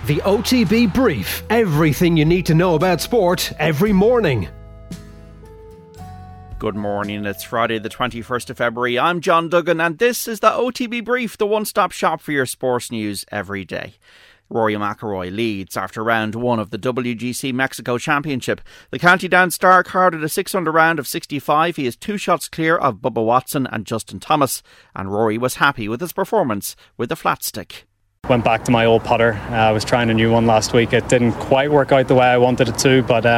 The OTB Brief. Everything you need to know about sport every morning. Good morning, it's Friday the 21st of February. I'm John Duggan and this is the OTB Brief, the one-stop shop for your sports news every day. Rory McIlroy leads after round one of the WGC Mexico Championship. The County Down star carded a 6-under round of 65. He is 2 shots clear of Bubba Watson and Justin Thomas, and Rory was happy with his performance with the flat stick. Went back to my old putter. I was trying a new one last week. It didn't quite work out the way I wanted it to, but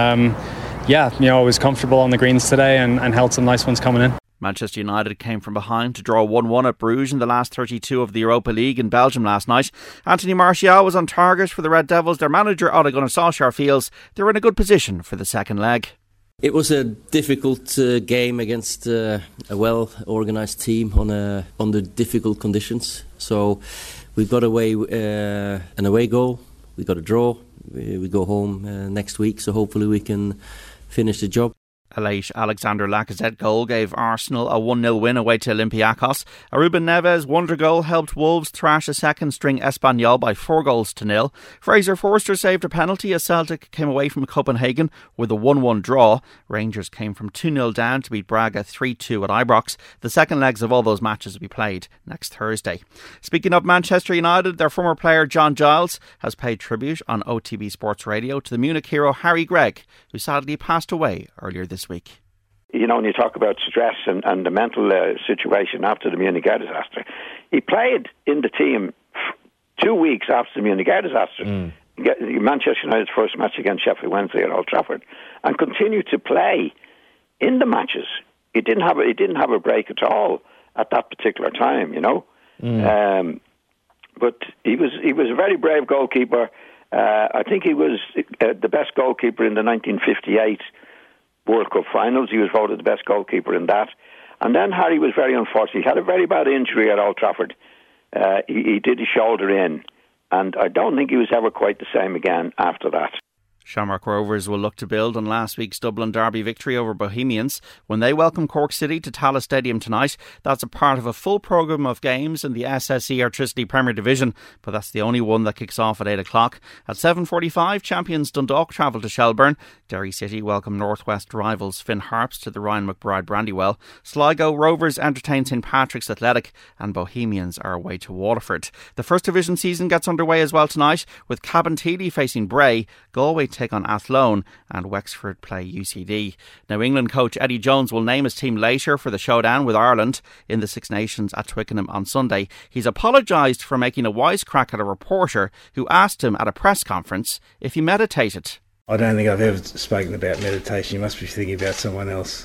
I was comfortable on the greens today and held some nice ones coming in. Manchester United came from behind to draw 1-1 at Bruges in the last 32 of the Europa League in Belgium last night. Anthony Martial was on target for the Red Devils. Their manager Ole Gunnar Solskjaer feels they're in a good position for the second leg. It was a difficult game against a well-organised team under difficult conditions. So we got an away goal, we got a draw, we go home next week, so hopefully we can finish the job. A late Alexander Lacazette goal gave Arsenal a 1-0 win away to Olympiacos. A Ruben Neves wonder goal helped Wolves thrash a second-string Espanyol by 4-0. Fraser Forster saved a penalty as Celtic came away from Copenhagen with a 1-1 draw. Rangers came from 2-0 down to beat Braga 3-2 at Ibrox. The second legs of all those matches will be played next Thursday. Speaking of Manchester United, their former player John Giles has paid tribute on OTB Sports Radio to the Munich hero Harry Gregg, who sadly passed away earlier this week. You know, when you talk about stress and the mental situation after the Munich air disaster, he played in the team 2 weeks after the Munich air disaster. Manchester United's first match against Sheffield Wednesday at Old Trafford, and continued to play in the matches. He didn't have a break at all at that particular time, you know. But he was a very brave goalkeeper. I think he was the best goalkeeper in the 1958 World Cup finals. He was voted the best goalkeeper in that. And then Harry was very unfortunate. He had a very bad injury at Old Trafford. He did his shoulder in, and I don't think he was ever quite the same again after that. Shamrock Rovers will look to build on last week's Dublin Derby victory over Bohemians when they welcome Cork City to Tallaght Stadium tonight. That's a part of a full programme of games in the SSE Airtricity Premier Division, but that's the only one that kicks off at 8 o'clock. At 7:45, champions Dundalk travel to Shelbourne. Derry City welcome Northwest rivals Finn Harps to the Ryan McBride Brandywell. Sligo Rovers entertain St Patrick's Athletic, and Bohemians are away to Waterford. The First Division season gets underway as well tonight, with Cabinteely facing Bray, Galway take on Athlone, and Wexford play UCD. Now, England coach Eddie Jones will name his team later for the showdown with Ireland in the Six Nations at Twickenham on Sunday. He's apologised for making a wisecrack at a reporter who asked him at a press conference if he meditated. I don't think I've ever spoken about meditation. You must be thinking about someone else.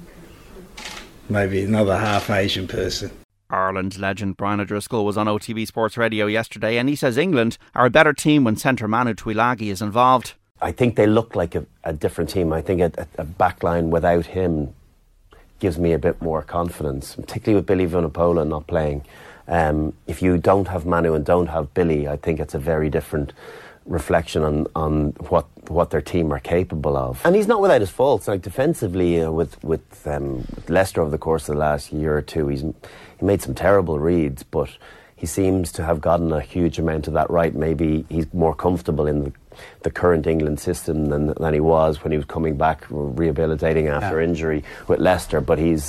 Maybe another half Asian person. Ireland legend Brian O'Driscoll was on OTB Sports Radio yesterday, and he says England are a better team when centre Manu Tuilagi is involved. I think they look like a different team. I think a backline without him gives me a bit more confidence, particularly with Billy Vunipola not playing. If you don't have Manu and don't have Billy, I think it's a very different reflection on what their team are capable of. And he's not without his faults. Like defensively, with Leicester over the course of the last year or two, he made some terrible reads, but he seems to have gotten a huge amount of that right. Maybe he's more comfortable in the current England system than he was when he was coming back, rehabilitating after injury with Leicester. But he's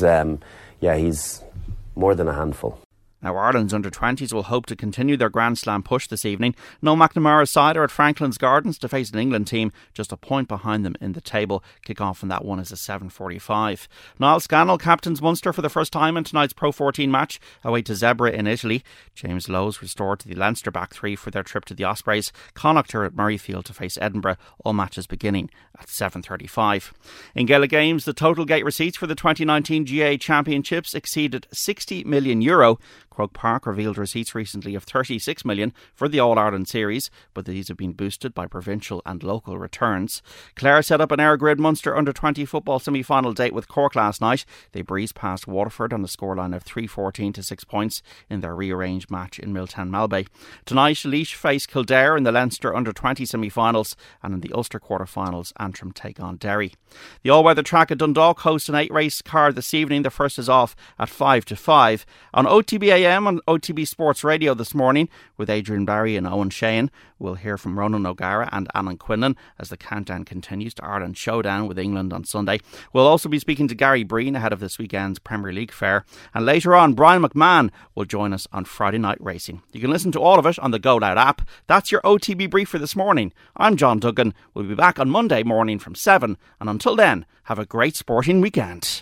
more than a handful. Now, Ireland's under-20s will hope to continue their Grand Slam push this evening. Noel McNamara's side are at Franklin's Gardens to face an England team just a point behind them in the table. Kick-off in that one is at 7:45. Niall Scannell captains Munster for the first time in tonight's Pro 14 match away to Zebra in Italy. James Lowe's restored to the Leinster back three for their trip to the Ospreys. Connacht are at Murrayfield to face Edinburgh. All matches beginning at 7:35. In Gaelic games, the total gate receipts for the 2019 GAA Championships exceeded €60 million. Croke Park revealed receipts recently of $36 million for the All-Ireland series, but these have been boosted by provincial and local returns. Clare set up an Airgrid Munster under-20 football semi-final date with Cork last night. They breezed past Waterford on a scoreline of 3-14 to 6 points in their rearranged match in Milltown Malbay. Tonight, Laois face Kildare in the Leinster under-20 semi-finals, and in the Ulster quarter-finals, Antrim take on Derry. The all-weather track at Dundalk hosts an 8-race card this evening. The first is off at 5 to 5. On OTB a.m. on OTB Sports Radio this morning with Adrian Barry and Owen Shane. We'll hear from Ronan O'Gara and Alan Quinlan as the countdown continues to Ireland Showdown with England on Sunday. We'll also be speaking to Gary Breen ahead of this weekend's Premier League fare. And later on, Brian McMahon will join us on Friday Night Racing. You can listen to all of it on the Go Loud app. That's your OTB brief for this morning. I'm John Duggan. We'll be back on Monday morning from 7. And until then, have a great sporting weekend.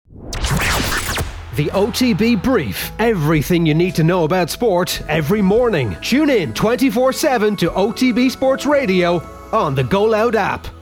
The OTB Brief. Everything you need to know about sport every morning. Tune in 24/7 to OTB Sports Radio on the Go Loud app.